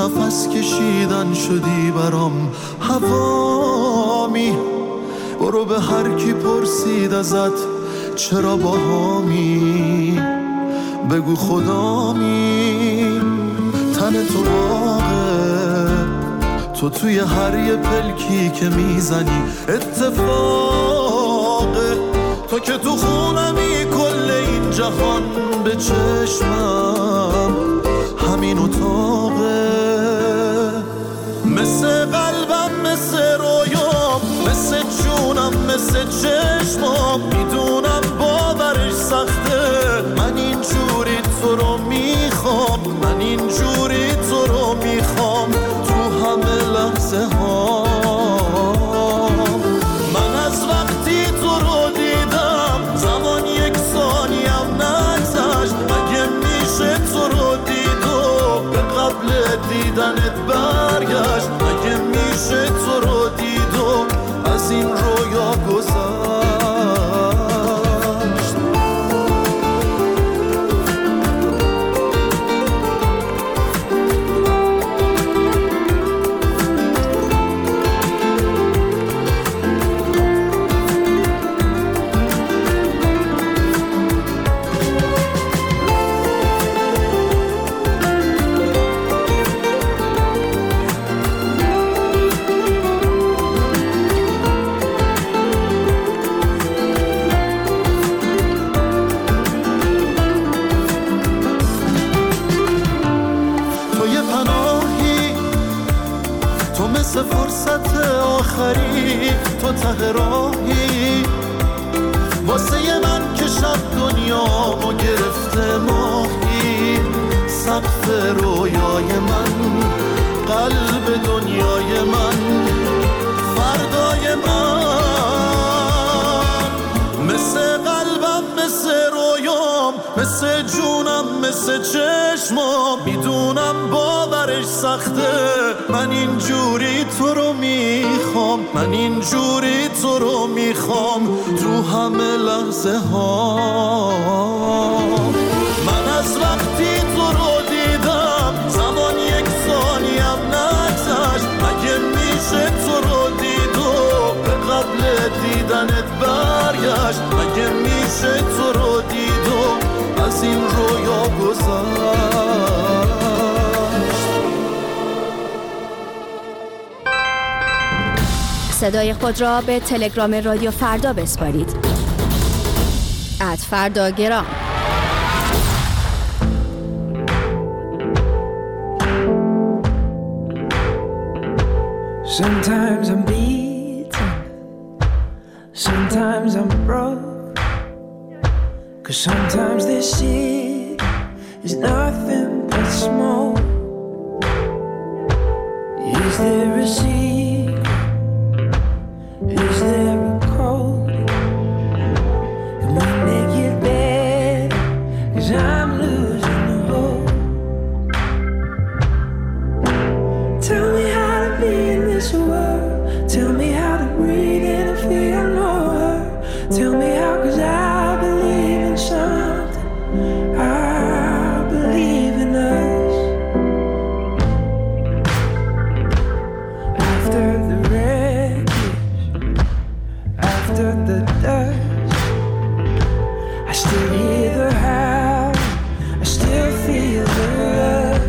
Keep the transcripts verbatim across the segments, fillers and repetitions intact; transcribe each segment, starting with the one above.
نفس کشیدن شدی برام هوامی. برو به هر کی پرسید ازت چرا باهامی، بگو خدامی. تن تو باغه، تو توی هر یه پلکی که میزنی اتفاقه. تو که تو خونمی کل این جهان به چشمم همین اتاقه. مثل قلبم مثل رویام مثل جونم مثل چشمام، میدونم باورش سخته. من اینجوری تو رو میخوام، من اینجوری تو رو میخوام تو همه لحظه ها. من از وقتی تو رو دیدم زمان یک ثانیم نگذشت. مگه میشه تو رو دید و به قبل دیدنت برگشت؟ مگه میشه تو رو دید و از این رویا گذشت؟ فرصت آخری تو ته راهی واسه من که شب دنیامو گرفته ماهی. سقف رویای من، قلب دنیای من، فردای من. مثل قلبم مثل رویام مثل جونم مثل چشمام، میدونم باورش سخته. من اینجوری تو رو میخوام، من اینجوری تو رو میخوام تو همه لحظه ها. من از وقتی تو رو دیدم زمان یک ثانیم نگذشت. مگه میشه تو رو دید و به قبل دیدنت برگشت؟ مگه میشه تو رو دید و از این رویا گذشت؟ صدای خود را به تلگرام رادیو فردا بسپارید. ات فرداگرام. Sometimes I'm beaten, sometimes I'm broke, 'cause sometimes this shit is nothing but smoke. Is there a secret? Is there a code? Can we make it better? 'Cause I'm losing the hope. Tell me how to be in this world. Tell me how to breathe and feel no hurt. Tell me how, 'cause I believe in something. I believe in us. After the wreckage, after the dust, I still hear the howl, I still feel the love.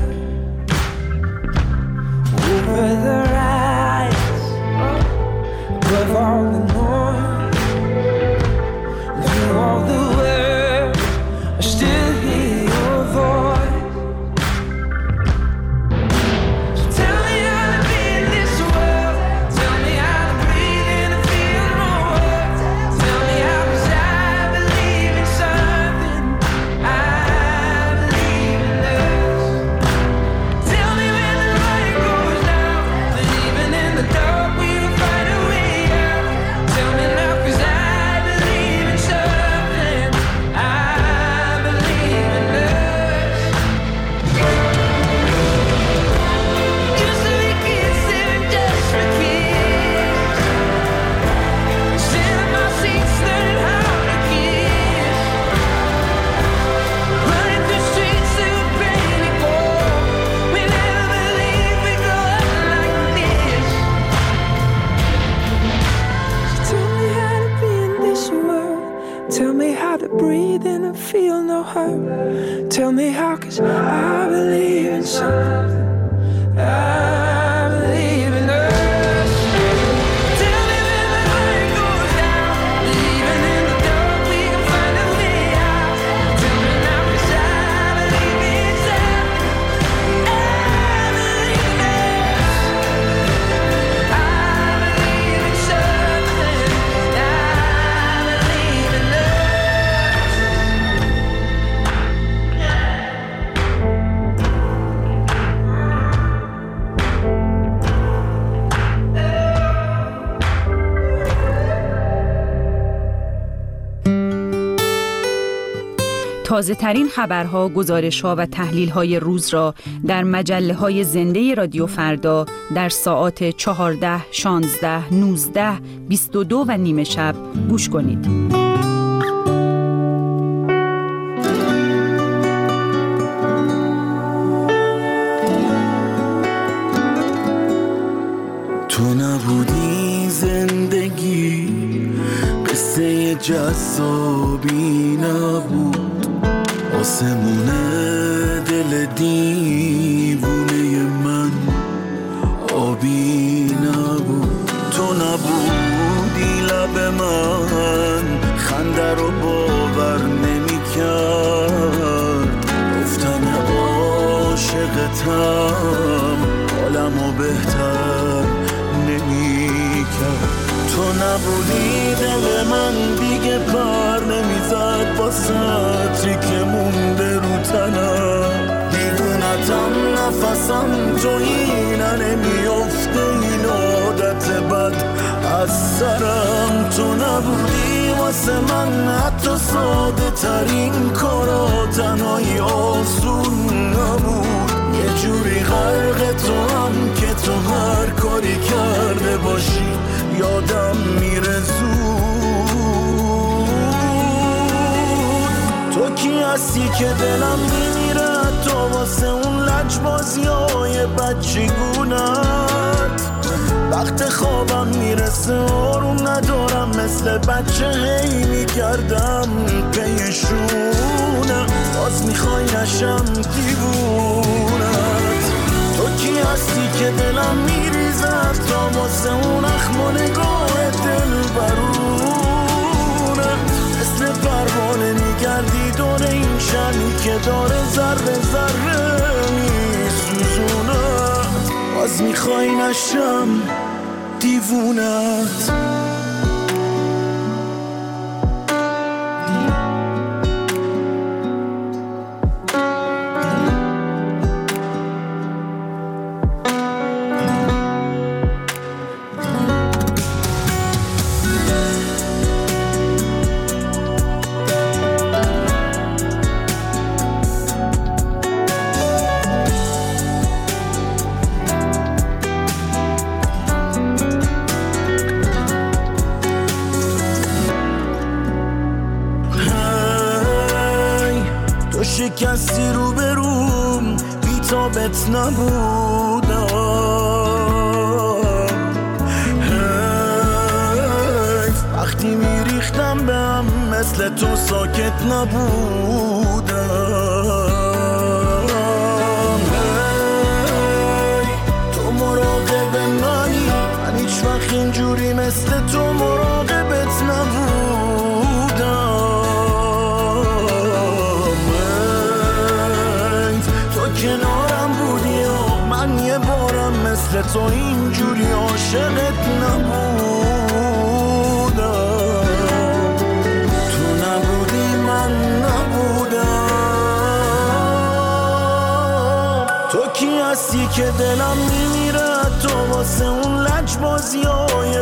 Over the rise, above all the noise, through all the world, I still hear your voice. So tell me how to be in this world. Tell me how to breathe and feel no hurt. Tell me how, 'cause I believe in something. I believe in us. Tell me when the light goes down, that even in the dark we'll find a way out. breathing and feel no hurt. Tell me how, 'cause I believe in something. I believe in us. Tell me when the light goes down, even in the dark we can find a way out. Tell me now, 'cause I believe in something. I believe in us. I believe in something. I believe in us. تازه ترین خبرها، گزارش‌ها و تحلیل‌های روز را در مجله‌های زنده رادیو فردا در ساعات چهارده، شانزده، نوزده، بیست و دو و نیمه شب گوش کنید. تو نبودی زندگی قصه جذابی نبود، آسمونه دل دیوونه من آبی نبود. تو نبودی لب من خنده رو باور نمی کرد، گفتن عاشقتم حالمو بهتر نمی کرد. تو نبودی دل من دیگه پر نمیزد با سطری که مونده رو تنم. دیوونتم نفسم تو اینه نمیافته این عادت بد از سرم. تو نبودی واسه من حتی ساده ترین کارا تنهایی آسون نبود. یه جوری غرق تو هم که تو هر کاری کرده باشی یادم میره زود. تو کی هستی که دلم میمیره تو واسه اون لجبازی های بچگونت. وقت خوابم میرسه آروم ندارم، مثل بچه هی میگردم پیشونه، باز میخوای نشم دیوونت. تو کی هستی که دلم میریزد تا واسه اون اخم و نگاه دل برونه، مثل پروانه میگردی دور این شمی که داره ذره ذره میسوزونه، باز میخوای نشم دیوونت. شکستی رو بروم بی تابت نبودم، وقتی میریختم به هم مثل تو ساکت نبودم. تو مراقب منی، من هیچ وقت اینجوری مثل تو مراقبت نبودم. کنارم بودی و من یه بارم مثل تو اینجوری عاشقت نبودم. تو نبودی من نبودم. تو کی هستی که دلم میمیره تو واسه اون لجبازی های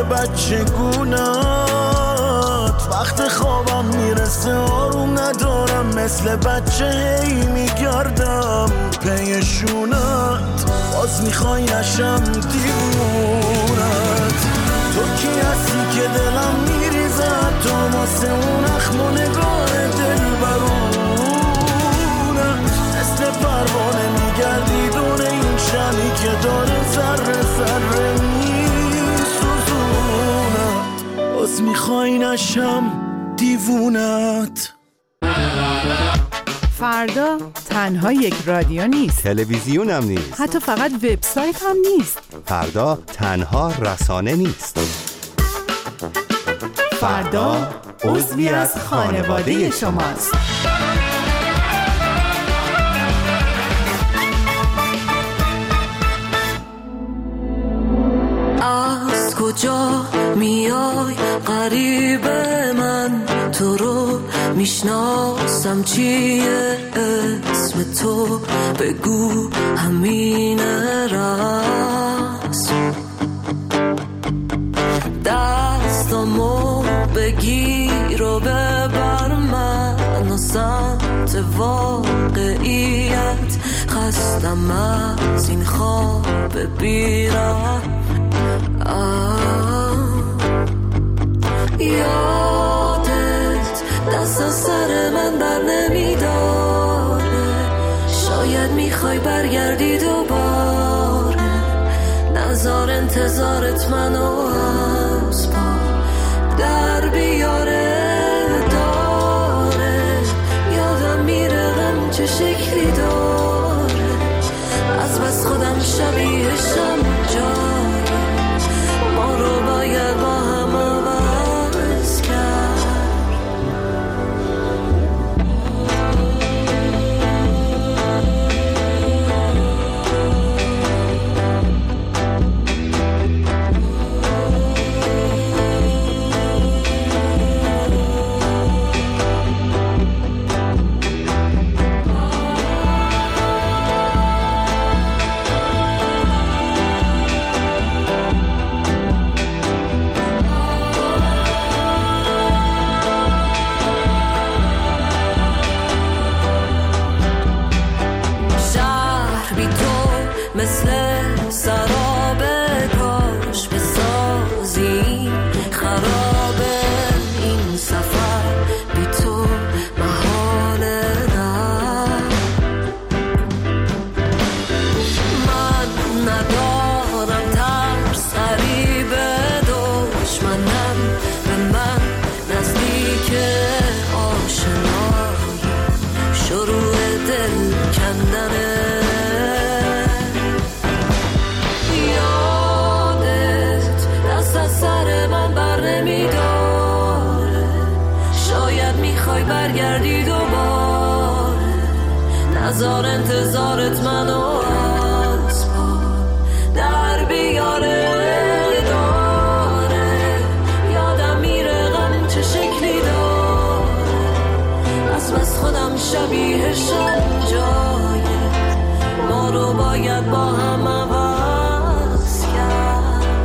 بچگونت. وقت خوابم میرسه آروم ندارم، مثل بچه هی میگردم پیشونت، باز میخوای نشم دیوونت. تو کی هستی که دلم میریزد تو واسه اون اخم و نگاه دل برونه، مثل پروانه میگردی دور این شمی که داره ذره ذره میسوزونه، باز میخوای نشم دیوونت. فردا تنها یک رادیو نیست، تلویزیون هم نیست، حتی فقط وبسایت هم نیست. فردا تنها رسانه نیست. فردا عضوی از خانواده شماست. از کجا میای غریب من، تو رو میشناسم چیه اسم تو، بگو همین راست. دستامو بگیر و ببر من و سمت واقعیت، خستم از این خواب بیرم. یادت دست از سر من بر نمیداره، شاید میخوای برگردی دوباره، نزار انتظارت منو از پا در بیاره. داره یادم میره غم چه شکلی داره، از بس خودم شبیهشم جای ما رو باید با هم عوض کرد. مثل سراب کاش بسازی خرابه این سفر، بی تو محاله نه. من ندارم ترس غریب دشمنم، به من نزدیک آشنایی شروع دل کندنه. برگردی دوباره، نزار انتظارت منو از پا در بیاره. داره یادم میره غم چه شکلی داره، از بس خودم شبیهشم جایه ما رو باید با هم عوض کرد.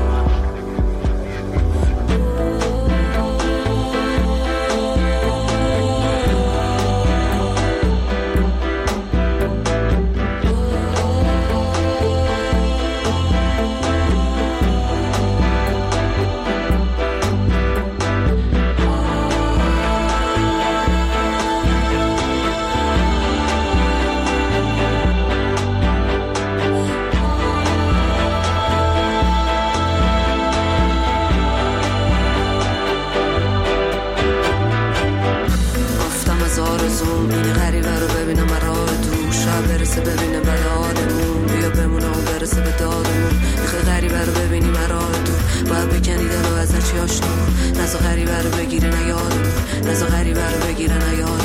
ببینه بدادمون، بیا بمونه و برسه به دادمون. میخوای غریبه رو ببینی مراه تو، باید بکنی دلو ازش یاشنامون. نزا غریبه رو بگیره نیادمون، نزا غریبه رو بگیره نیادمون.